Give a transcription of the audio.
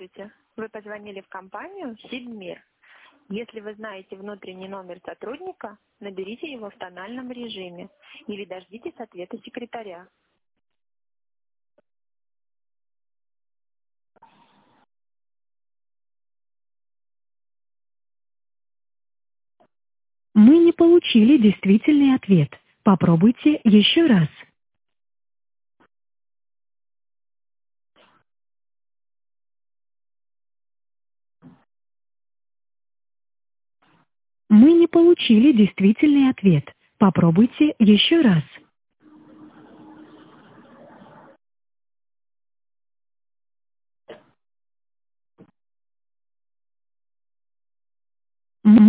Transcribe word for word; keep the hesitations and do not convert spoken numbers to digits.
Здравствуйте. Вы позвонили в компанию Сибмир. Если вы знаете внутренний номер сотрудника, наберите его в тональном режиме или дождитесь ответа секретаря. Мы не получили действительный ответ. Попробуйте еще раз. Мы не получили действительный ответ. Попробуйте еще раз.